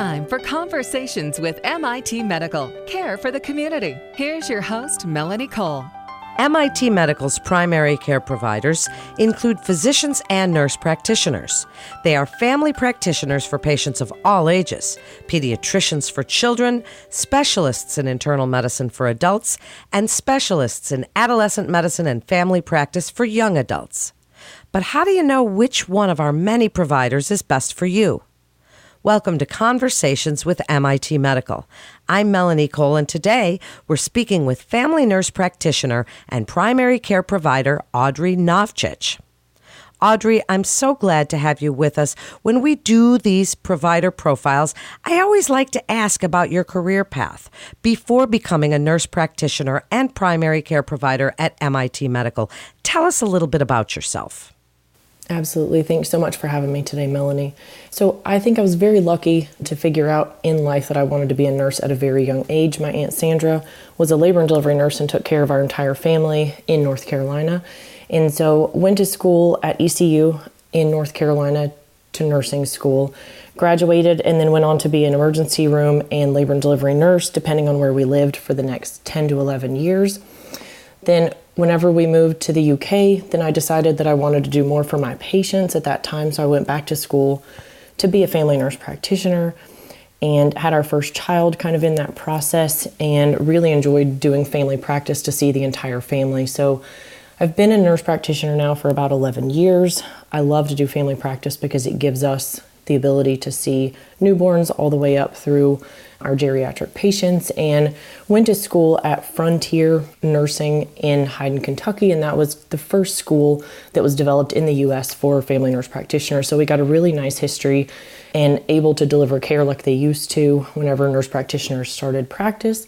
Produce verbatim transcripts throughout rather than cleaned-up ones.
time for Conversations with M I T Medical, care for the community. Here's your host, Melanie Cole. M I T Medical's primary care providers include physicians and nurse practitioners. They are family practitioners for patients of all ages, pediatricians for children, specialists in internal medicine for adults, and specialists in adolescent medicine and family practice for young adults. But how do you know which one of our many providers is best for you? Welcome to Conversations with M I T Medical. I'm Melanie Cole, and today we're speaking with family nurse practitioner and primary care provider Audrey Novchich. Audrey, I'm so glad to have you with us. When we do these provider profiles, I always like to ask about your career path before becoming a nurse practitioner and primary care provider at M I T Medical. Tell us a little bit about yourself. Absolutely. Thanks so much for having me today, Melanie. So I think I was very lucky to figure out in life that I wanted to be a nurse at a very young age. My Aunt Sandra was a labor and delivery nurse and took care of our entire family in North Carolina. And so went to school at E C U in North Carolina to nursing school, graduated, and then went on to be an emergency room and labor and delivery nurse, depending on where we lived, for the next ten to eleven years. Then whenever we moved to the U K, then I decided that I wanted to do more for my patients at that time. So I went back to school to be a family nurse practitioner and had our first child kind of in that process, and really enjoyed doing family practice to see the entire family. So I've been a nurse practitioner now for about eleven years. I love to do family practice because it gives us the ability to see newborns all the way up through our geriatric patients, and went to school at Frontier Nursing in Hyden, Kentucky, and that was the first school that was developed in the U S for family nurse practitioners. So we got a really nice history and able to deliver care like they used to whenever nurse practitioners started practice.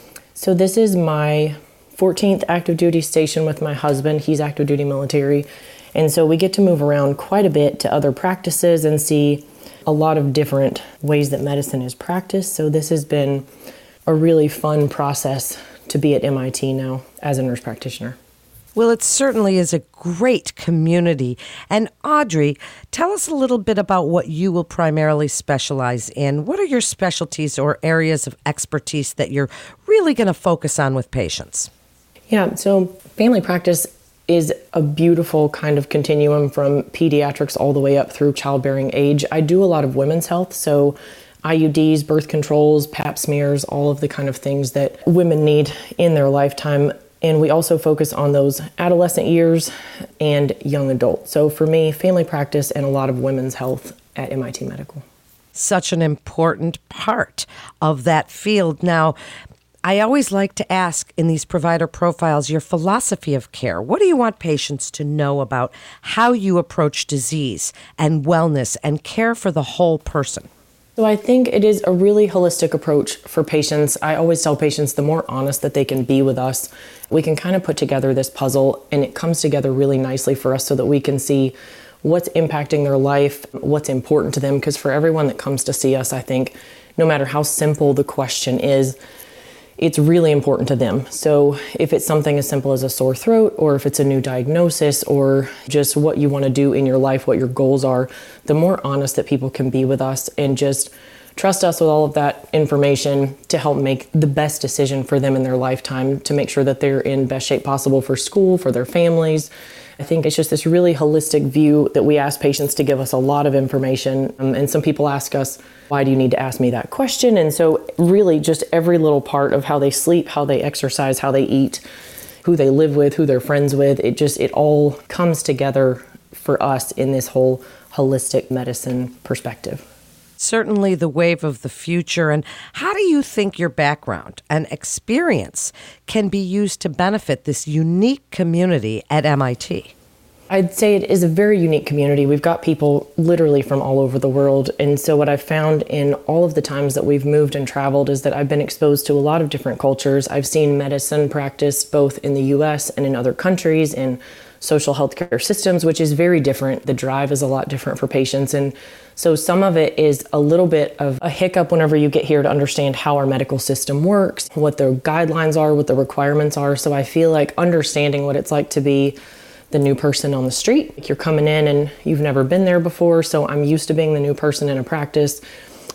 So this is my fourteenth active duty station with my husband. He's active duty military, and so we get to move around quite a bit to other practices and see a lot of different ways that medicine is practiced. So this has been a really fun process to be at M I T now as a nurse practitioner. Well, it certainly is a great community. And Audrey, tell us a little bit about what you will primarily specialize in. What are your specialties or areas of expertise that you're really going to focus on with patients? Yeah, so family practice is a beautiful kind of continuum from pediatrics all the way up through childbearing age. I do a lot of women's health, so I U Ds, birth controls, pap smears, all of the kind of things that women need in their lifetime. And we also focus on those adolescent years and young adults. So for me, family practice and a lot of women's health at M I T Medical. Such an important part of that field. Now, I always like to ask in these provider profiles your philosophy of care. What do you want patients to know about how you approach disease and wellness and care for the whole person? So I think it is a really holistic approach for patients. I always tell patients the more honest that they can be with us, we can kind of put together this puzzle, and it comes together really nicely for us so that we can see what's impacting their life, what's important to them. Because for everyone that comes to see us, I think no matter how simple the question is, it's really important to them. So if it's something as simple as a sore throat, or if it's a new diagnosis, or just what you want to do in your life, what your goals are, the more honest that people can be with us and just trust us with all of that information to help make the best decision for them in their lifetime, to make sure that they're in best shape possible for school, for their families. I think it's just this really holistic view that we ask patients to give us a lot of information. Um, and some people ask us, why do you need to ask me that question? And so really just every little part of how they sleep, how they exercise, how they eat, who they live with, who they're friends with, it just, it all comes together for us in this whole holistic medicine perspective. Certainly the wave of the future. And how do you think your background and experience can be used to benefit this unique community at M I T? I'd say it is a very unique community. We've got people literally from all over the world. And so what I've found in all of the times that we've moved and traveled is that I've been exposed to a lot of different cultures. I've seen medicine practiced both in the U S and in other countries, in social healthcare systems, which is very different. The drive is a lot different for patients. And so some of it is a little bit of a hiccup whenever you get here to understand how our medical system works, what the guidelines are, what the requirements are. So I feel like understanding what it's like to be the new person on the street. Like you're coming in and you've never been there before, so I'm used to being the new person in a practice.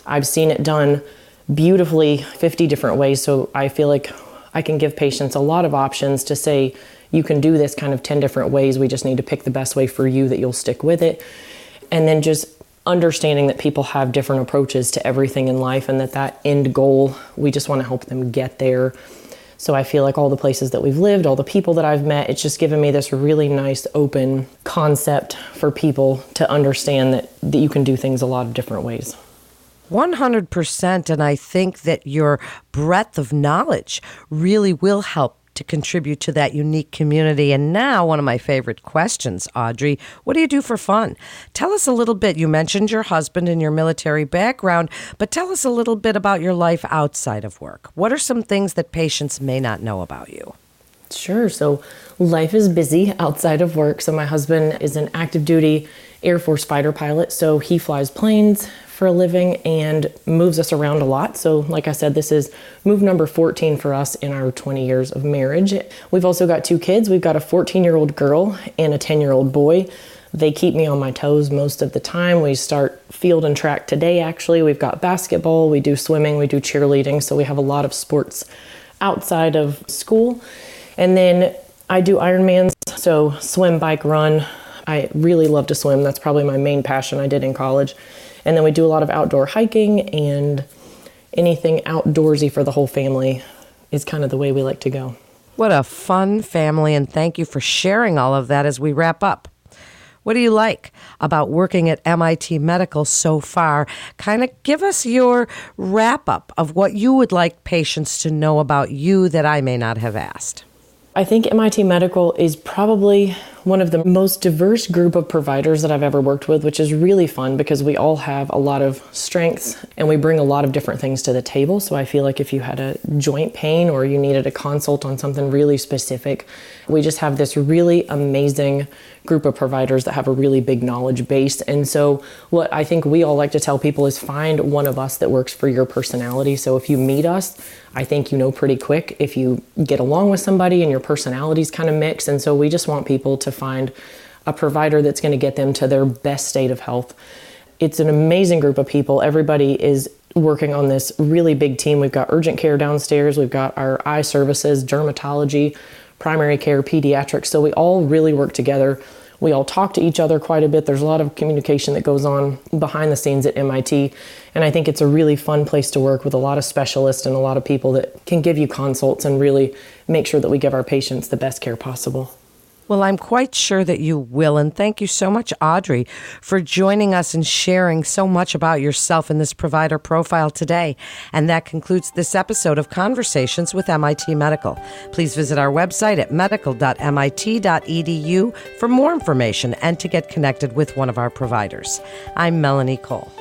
I've seen it done beautifully fifty different ways. So I feel like I can give patients a lot of options to say, you can do this kind of ten different ways. We just need to pick the best way for you that you'll stick with it. And then just understanding that people have different approaches to everything in life, and that that end goal, we just want to help them get there. So I feel like all the places that we've lived, all the people that I've met, it's just given me this really nice open concept for people to understand that, that you can do things a lot of different ways. one hundred percent. And I think that your breadth of knowledge really will help to contribute to that unique community. And now, one of my favorite questions, Audrey, what do you do for fun? Tell us a little bit. You mentioned your husband and your military background, but tell us a little bit about your life outside of work. What are some things that patients may not know about you? Sure. So life is busy outside of work. So my husband is an active duty Air Force fighter pilot. So he flies planes for a living and moves us around a lot. So like I said, this is move number fourteen for us in our twenty years of marriage. We've also got two kids. We've got a fourteen-year-old girl and a ten-year-old boy. They keep me on my toes most of the time. We start field and track today, actually. We've got basketball, we do swimming, we do cheerleading. So we have a lot of sports outside of school. And then I do Ironmans, so swim, bike, run. I really love to swim. That's probably my main passion I did in college. And then we do a lot of outdoor hiking, and anything outdoorsy for the whole family is kind of the way we like to go. What a fun family, and thank you for sharing all of that as we wrap up. What do you like about working at M I T Medical so far? Kind of give us your wrap-up of what you would like patients to know about you that I may not have asked. I think M I T Medical is probably one of the most diverse group of providers that I've ever worked with, which is really fun because we all have a lot of strengths and we bring a lot of different things to the table. So I feel like if you had a joint pain or you needed a consult on something really specific, we just have this really amazing group of providers that have a really big knowledge base. And so what I think we all like to tell people is find one of us that works for your personality. So if you meet us, I think you know pretty quick if you get along with somebody and your personalities kind of mix. And so we just want people to find a provider that's going to get them to their best state of health. It's an amazing group of people. Everybody is working on this really big team. We've got urgent care downstairs. We've got our eye services, dermatology, primary care, pediatrics. So we all really work together. We all talk to each other quite a bit. There's a lot of communication that goes on behind the scenes at M I T. And I think it's a really fun place to work with a lot of specialists and a lot of people that can give you consults and really make sure that we give our patients the best care possible. Well, I'm quite sure that you will. And thank you so much, Audrey, for joining us and sharing so much about yourself in this provider profile today. And that concludes this episode of Conversations with M I T Medical. Please visit our website at medical dot M I T dot E D U for more information and to get connected with one of our providers. I'm Melanie Cole.